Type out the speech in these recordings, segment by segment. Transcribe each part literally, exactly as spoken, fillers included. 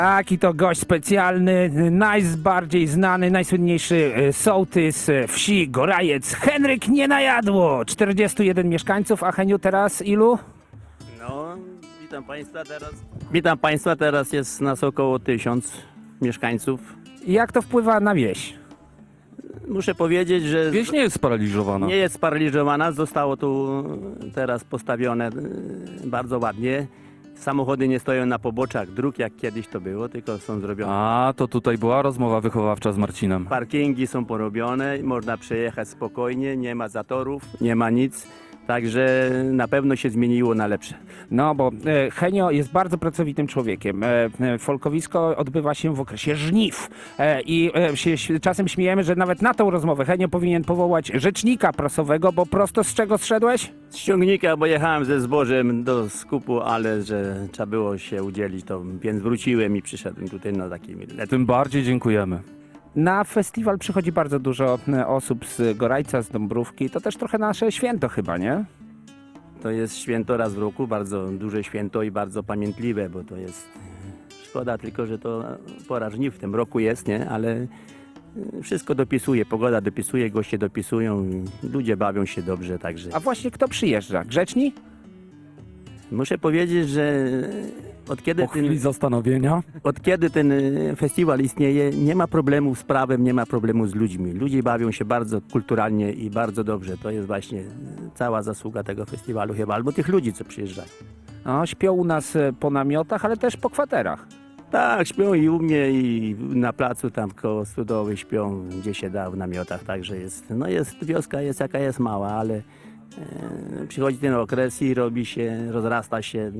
Tak, i to gość specjalny, najbardziej znany, najsłynniejszy e, sołtys e, wsi Gorajec, Henryk Nienajadło. czterdziestu jeden mieszkańców, a Heniu teraz ilu? No, witam Państwa teraz. Witam Państwa, teraz jest nas około tysiąc mieszkańców. Jak to wpływa na wieś? Muszę powiedzieć, że Wieś nie jest sparaliżowana. nie jest sparaliżowana, zostało tu teraz postawione e, bardzo ładnie. Samochody nie stoją na poboczach dróg, jak kiedyś to było, tylko są zrobione. A, to tutaj była rozmowa wychowawcza z Marcinem. Parkingi są porobione, można przejechać spokojnie, nie ma zatorów, nie ma nic. Także na pewno się zmieniło na lepsze. No, bo e, Henio jest bardzo pracowitym człowiekiem. E, e, folkowisko odbywa się w okresie żniw. E, I e, się, się czasem śmiejemy, że nawet na tą rozmowę Henio powinien powołać rzecznika prasowego, bo prosto z czego zszedłeś? Z ciągnika, bo jechałem ze zbożem do skupu, ale że trzeba było się udzielić, to więc wróciłem i przyszedłem tutaj na taki letni. Tym bardziej dziękujemy. Na festiwal przychodzi bardzo dużo e, osób z Gorajca, z Dąbrówki. To też trochę nasze święto chyba, nie? To jest święto raz w roku, bardzo duże święto i bardzo pamiętliwe, bo to jest szkoda tylko, że to pora żniw w tym roku jest, nie? Ale wszystko dopisuje, pogoda dopisuje, goście dopisują, ludzie bawią się dobrze, także A właśnie kto przyjeżdża? Grzeczni? muszę powiedzieć, że od kiedy, Po chwili ten, zastanowienia. od kiedy ten festiwal istnieje, nie ma problemu z prawem, nie ma problemu z ludźmi. Ludzie bawią się bardzo kulturalnie i bardzo dobrze. To jest właśnie cała zasługa tego festiwalu chyba, albo tych ludzi, co przyjeżdżają. No, śpią u nas e, po namiotach, ale też po kwaterach. Tak, śpią i u mnie, i na placu tam koło Studowy śpią, gdzie się da, w namiotach, także jest, no jest, wioska jest jaka jest mała, ale e, przychodzi ten okres i robi się, rozrasta się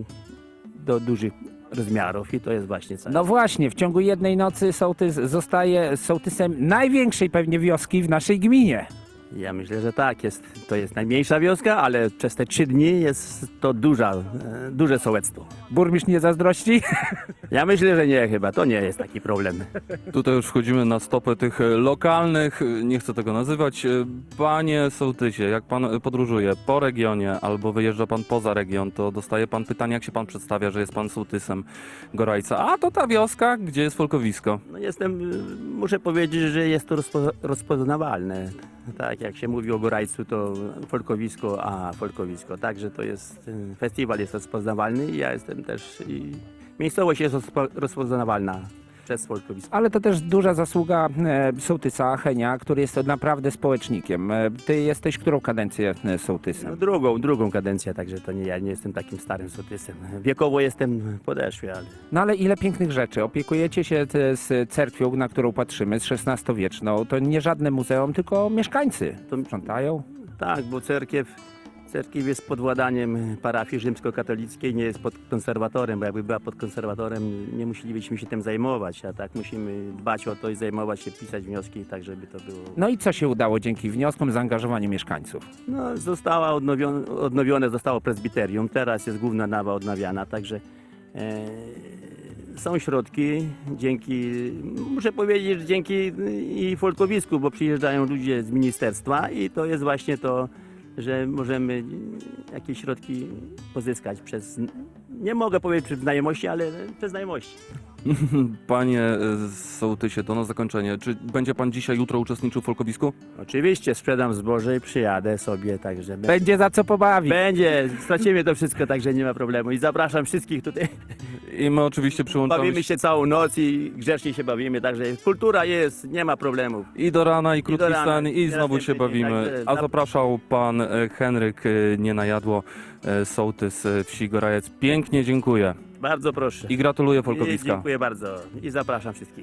do dużych rozmiarów i to jest właśnie całe. No właśnie, w ciągu jednej nocy sołtys zostaje sołtysem największej pewnie wioski w naszej gminie. Ja myślę, że tak, jest, to jest najmniejsza wioska, ale przez te trzy dni jest to duża, e, duże sołectwo. Burmistrz nie zazdrości? Ja myślę, że nie chyba, to nie jest taki problem. Tutaj już wchodzimy na stopę tych e, lokalnych, e, nie chcę tego nazywać. E, Panie sołtysie, jak pan e, podróżuje po regionie albo wyjeżdża pan poza region, to dostaje pan pytanie, jak się pan przedstawia, że jest pan sołtysem Gorajca. A to ta wioska, gdzie jest folkowisko. No jestem, y, muszę powiedzieć, że jest to rozpo, rozpoznawalne. Tak jak się mówi o Gorajcu, to folkowisko, a folkowisko. Także to jest, y, festiwal jest rozpoznawalny i ja jestem też, i miejscowość jest rozpo, rozpoznawalna przez folkowisko. Ale to też duża zasługa e, sołtysa Henia, który jest naprawdę społecznikiem. E, ty jesteś którą kadencję e, No, sołtysem? drugą, drugą kadencję, także to nie, ja nie jestem takim starym sołtysem. Wiekowo jestem podeszły, ale No ale ile pięknych rzeczy. Opiekujecie się te, z cerkwią, na którą patrzymy, z szesnastowieczną. To nie żadne muzeum, tylko mieszkańcy. To- Sprzątają. tak, bo cerkiew, cerkiew jest pod władaniem parafii rzymskokatolickiej, nie jest pod konserwatorem, bo jakby była pod konserwatorem, nie musielibyśmy się tym zajmować, a tak musimy dbać o to i zajmować się, pisać wnioski, tak żeby to było. No i co się udało dzięki wnioskom, zaangażowaniu mieszkańców? No, została odnowione, odnowione zostało prezbiterium, teraz jest główna nawa odnawiana, także e, są środki, dzięki, muszę powiedzieć, że dzięki i folkowisku, bo przyjeżdżają ludzie z ministerstwa i to jest właśnie to, że możemy jakieś środki pozyskać przez, nie mogę powiedzieć przez znajomości, ale przez znajomości. Panie e, sołtysie, to na zakończenie. Czy będzie pan dzisiaj, jutro uczestniczył w folkowisku? Oczywiście sprzedam zboże i przyjadę sobie, także be- Będzie za co pobawić. będzie, stracimy to wszystko, także nie ma problemu i zapraszam wszystkich tutaj. I my oczywiście przyłączamy Bawimy się całą noc i grzecznie się bawimy, także kultura jest, nie ma problemów. I do rana, i krótki do rana, stan, i i znowu się następny dzień, bawimy. także A zap- zapraszał pan e, Henryk e, Nienajadło, e, sołtys e, wsi Gorajec. Pięknie dziękuję Bardzo proszę. i gratuluję I folkowiska. dziękuję bardzo i zapraszam wszystkich.